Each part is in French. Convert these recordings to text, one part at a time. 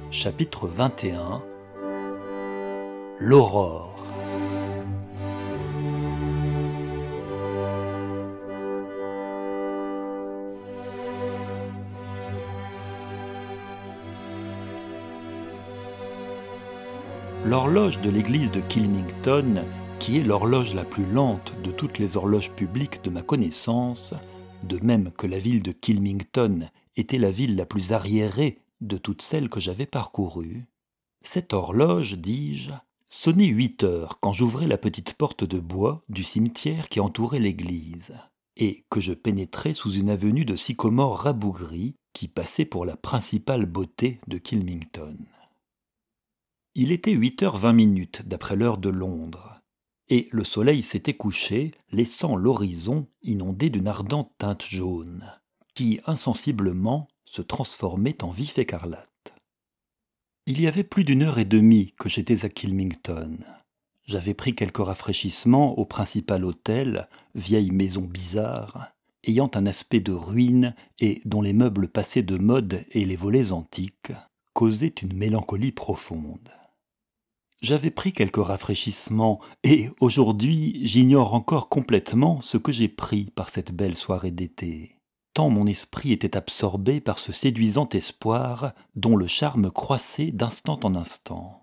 Chapitre 21 L'aurore. L'horloge de l'église de Kilmington, qui est l'horloge la plus lente de toutes les horloges publiques de ma connaissance, de même que la ville de Kilmington était la ville la plus arriérée de toutes celles que j'avais parcourues, cette horloge, dis-je, sonnait 8 heures quand j'ouvrais la petite porte de bois du cimetière qui entourait l'église, et que je pénétrais sous une avenue de sycomores rabougris qui passait pour la principale beauté de Kilmington. Il était 8h20 d'après l'heure de Londres, et le soleil s'était couché, laissant l'horizon inondé d'une ardente teinte jaune, qui insensiblement se transformait en vif écarlate. Il y avait plus d'1 heure et demie que j'étais à Kilmington. J'avais pris quelques rafraîchissements au principal hôtel, vieille maison bizarre, ayant un aspect de ruine et dont les meubles passés de mode et les volets antiques causaient une mélancolie profonde. J'avais pris quelques rafraîchissements et aujourd'hui j'ignore encore complètement ce que j'ai pris par cette belle soirée d'été, tant mon esprit était absorbé par ce séduisant espoir dont le charme croissait d'instant en instant.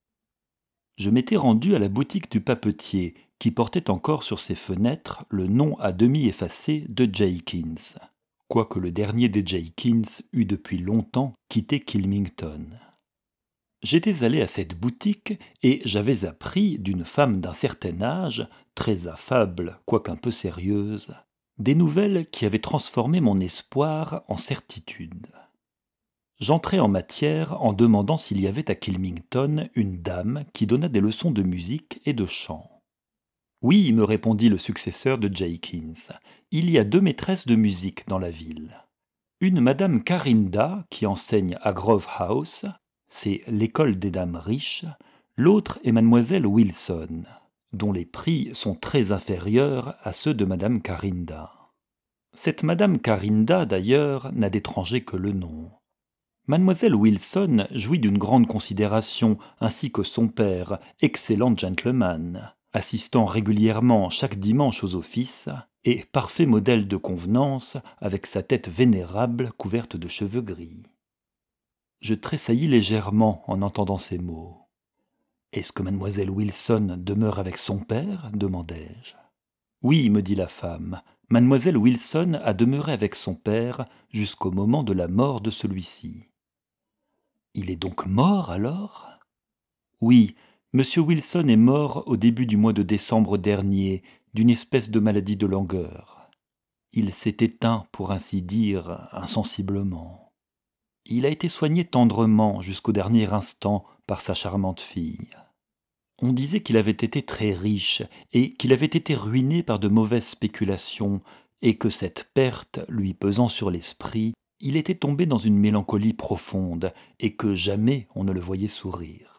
Je m'étais rendu à la boutique du papetier qui portait encore sur ses fenêtres le nom à demi effacé de Jenkins, quoique le dernier des Jenkins eût depuis longtemps quitté Kilmington. J'étais allé à cette boutique et j'avais appris d'une femme d'un certain âge, très affable quoique un peu sérieuse, des nouvelles qui avaient transformé mon espoir en certitude. J'entrai en matière en demandant s'il y avait à Kilmington une dame qui donnât des leçons de musique et de chant. « Oui, » me répondit le successeur de Jenkins, « il y a 2 maîtresses de musique dans la ville. Une madame Carinda qui enseigne à Grove House, c'est l'école des dames riches, l'autre est mademoiselle Wilson, dont les prix sont très inférieurs à ceux de madame Carinda. Cette madame Carinda, d'ailleurs, n'a d'étranger que le nom. Mademoiselle Wilson jouit d'une grande considération, ainsi que son père, excellent gentleman, assistant régulièrement chaque dimanche aux offices, et parfait modèle de convenance avec sa tête vénérable couverte de cheveux gris. Je tressaillis légèrement en entendant ces mots. « Est-ce que mademoiselle Wilson demeure avec son père ?» demandai-je. « Oui, » me dit la femme, « mademoiselle Wilson a demeuré avec son père jusqu'au moment de la mort de celui-ci. » « Il est donc mort alors ?» « Oui, monsieur Wilson est mort au début du mois de décembre dernier d'une espèce de maladie de langueur. Il s'est éteint, pour ainsi dire, insensiblement. Il a été soigné tendrement jusqu'au dernier instant par sa charmante fille. On disait qu'il avait été très riche et qu'il avait été ruiné par de mauvaises spéculations et que cette perte lui pesant sur l'esprit, il était tombé dans une mélancolie profonde et que jamais on ne le voyait sourire.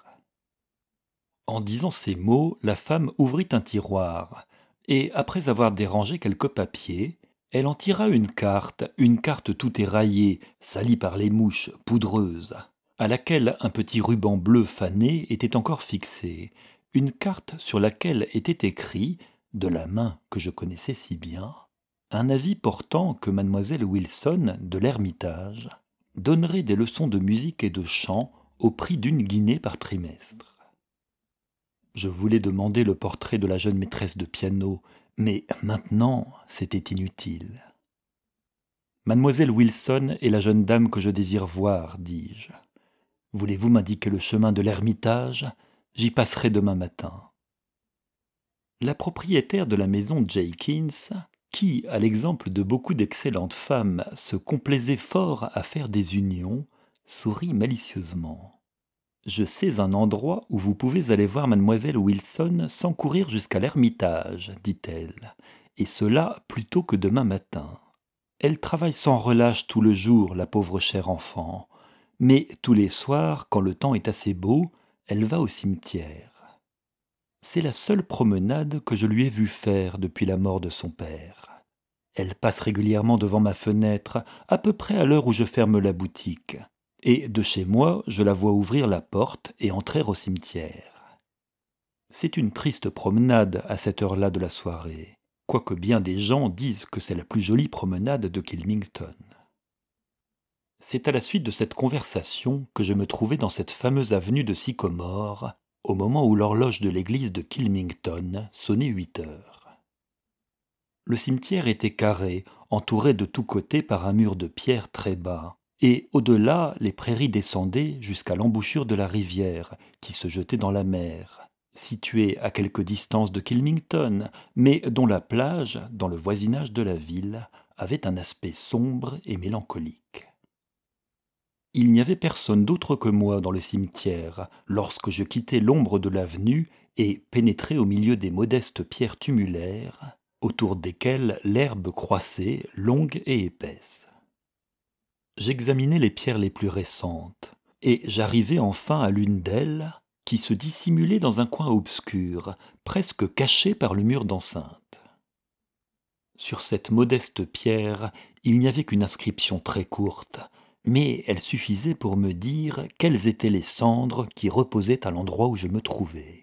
En disant ces mots, la femme ouvrit un tiroir et, après avoir dérangé quelques papiers, elle en tira une carte tout éraillée, salie par les mouches, poudreuse, à laquelle un petit ruban bleu fané était encore fixé, une carte sur laquelle était écrit, de la main que je connaissais si bien, un avis portant que mademoiselle Wilson, de l'Ermitage, donnerait des leçons de musique et de chant au prix d'1 guinée par trimestre. Je voulais demander le portrait de la jeune maîtresse de piano, mais maintenant c'était inutile. « Mademoiselle Wilson est la jeune dame que je désire voir, dis-je. Voulez-vous m'indiquer le chemin de l'Ermitage ? J'y passerai demain matin. » La propriétaire de la maison Jenkins, qui, à l'exemple de beaucoup d'excellentes femmes, se complaisait fort à faire des unions, sourit malicieusement. « Je sais un endroit où vous pouvez aller voir mademoiselle Wilson sans courir jusqu'à l'Ermitage, dit-elle, et cela plus tôt que demain matin. Elle travaille sans relâche tout le jour, la pauvre chère enfant, mais tous les soirs, quand le temps est assez beau, elle va au cimetière. C'est la seule promenade que je lui ai vue faire depuis la mort de son père. Elle passe régulièrement devant ma fenêtre, à peu près à l'heure où je ferme la boutique, et de chez moi, je la vois ouvrir la porte et entrer au cimetière. C'est une triste promenade à cette heure-là de la soirée, quoique bien des gens disent que c'est la plus jolie promenade de Kylmington. C'est à la suite de cette conversation que je me trouvais dans cette fameuse avenue de sycomores, au moment où l'horloge de l'église de Kylmington sonnait 8 heures. Le cimetière était carré, entouré de tous côtés par un mur de pierre très bas, et au-delà, les prairies descendaient jusqu'à l'embouchure de la rivière, qui se jetait dans la mer, située à quelque distance de Kylmington, mais dont la plage, dans le voisinage de la ville, avait un aspect sombre et mélancolique. Il n'y avait personne d'autre que moi dans le cimetière lorsque je quittai l'ombre de l'avenue et pénétrai au milieu des modestes pierres tumulaires, autour desquelles l'herbe croissait longue et épaisse. J'examinai les pierres les plus récentes, et j'arrivai enfin à l'une d'elles, qui se dissimulait dans un coin obscur, presque caché par le mur d'enceinte. Sur cette modeste pierre, il n'y avait qu'une inscription très courte, mais elle suffisait pour me dire quelles étaient les cendres qui reposaient à l'endroit où je me trouvais.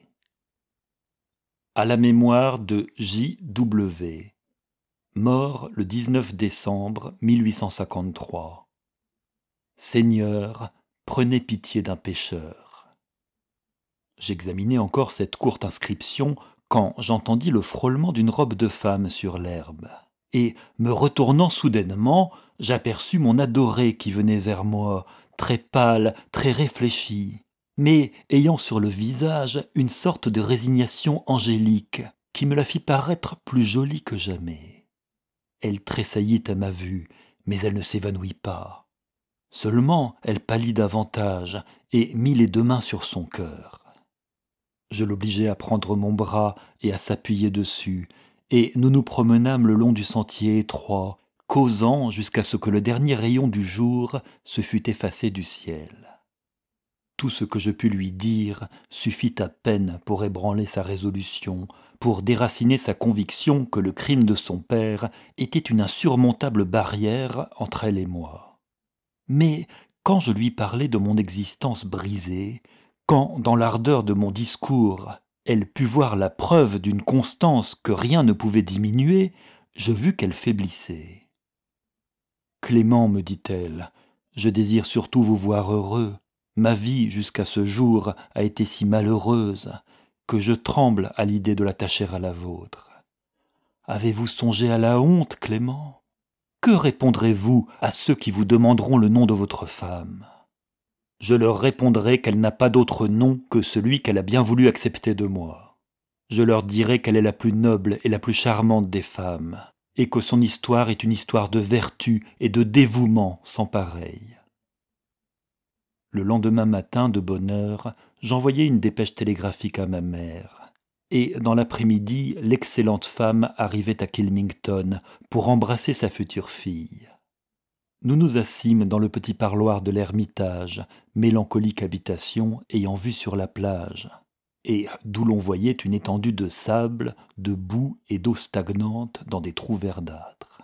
À la mémoire de J.W., mort le 19 décembre 1853. Seigneur, prenez pitié d'un pécheur. J'examinais encore cette courte inscription quand j'entendis le frôlement d'une robe de femme sur l'herbe. Et, me retournant soudainement, j'aperçus mon adorée qui venait vers moi, très pâle, très réfléchie, mais ayant sur le visage une sorte de résignation angélique qui me la fit paraître plus jolie que jamais. Elle tressaillit à ma vue, mais elle ne s'évanouit pas. Seulement, elle pâlit davantage et mit les 2 mains sur son cœur. Je l'obligeai à prendre mon bras et à s'appuyer dessus, et nous nous promenâmes le long du sentier étroit, causant jusqu'à ce que le dernier rayon du jour se fût effacé du ciel. Tout ce que je pus lui dire suffit à peine pour ébranler sa résolution, pour déraciner sa conviction que le crime de son père était une insurmontable barrière entre elle et moi. Mais quand je lui parlai de mon existence brisée, quand, dans l'ardeur de mon discours, elle put voir la preuve d'une constance que rien ne pouvait diminuer, je vis qu'elle faiblissait. Clément, me dit-elle, je désire surtout vous voir heureux. Ma vie jusqu'à ce jour a été si malheureuse que je tremble à l'idée de l'attacher à la vôtre. Avez-vous songé à la honte, Clément ? Que répondrez-vous à ceux qui vous demanderont le nom de votre femme ? Je leur répondrai qu'elle n'a pas d'autre nom que celui qu'elle a bien voulu accepter de moi. Je leur dirai qu'elle est la plus noble et la plus charmante des femmes, et que son histoire est une histoire de vertu et de dévouement sans pareil. Le lendemain matin, de bonne heure, j'envoyai une dépêche télégraphique à ma mère. Et dans l'après-midi, l'excellente femme arrivait à Kylmington pour embrasser sa future fille. Nous nous assîmes dans le petit parloir de l'ermitage, mélancolique habitation ayant vue sur la plage, et d'où l'on voyait une étendue de sable, de boue et d'eau stagnante dans des trous verdâtres.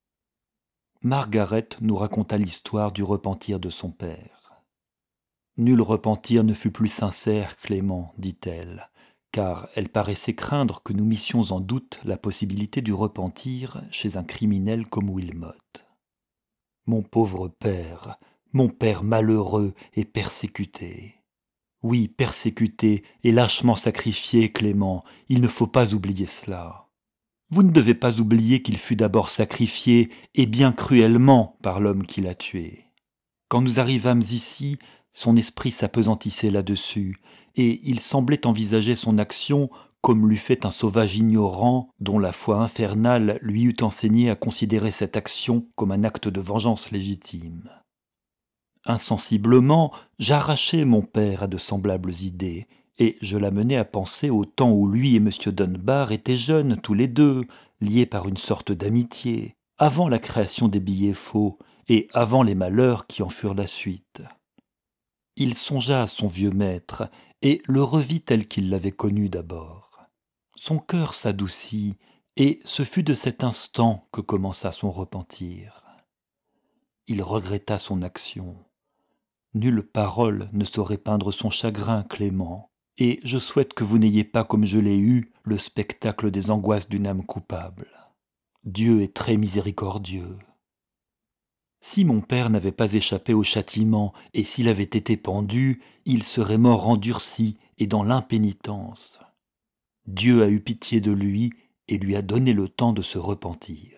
Margaret nous raconta l'histoire du repentir de son père. Nul repentir ne fut plus sincère, Clément, dit-elle, car elle paraissait craindre que nous missions en doute la possibilité du repentir chez un criminel comme Wilmot. Mon pauvre père, mon père malheureux et persécuté. Oui, persécuté et lâchement sacrifié, Clément, il ne faut pas oublier cela. Vous ne devez pas oublier qu'il fut d'abord sacrifié, et bien cruellement, par l'homme qui l'a tué. Quand nous arrivâmes ici, son esprit s'apesantissait là-dessus, et il semblait envisager son action comme l'eût fait un sauvage ignorant dont la foi infernale lui eût enseigné à considérer cette action comme un acte de vengeance légitime. Insensiblement, j'arrachai mon père à de semblables idées, et je l'amenai à penser au temps où lui et M. Dunbar étaient jeunes tous les deux, liés par une sorte d'amitié, avant la création des billets faux et avant les malheurs qui en furent la suite. Il songea à son vieux maître et le revit tel qu'il l'avait connu d'abord. Son cœur s'adoucit, et ce fut de cet instant que commença son repentir. Il regretta son action. Nulle parole ne saurait peindre son chagrin, Clément, et je souhaite que vous n'ayez pas, comme je l'ai eu, le spectacle des angoisses d'une âme coupable. Dieu est très miséricordieux. Si mon père n'avait pas échappé au châtiment, et s'il avait été pendu, il serait mort endurci et dans l'impénitence. Dieu a eu pitié de lui et lui a donné le temps de se repentir.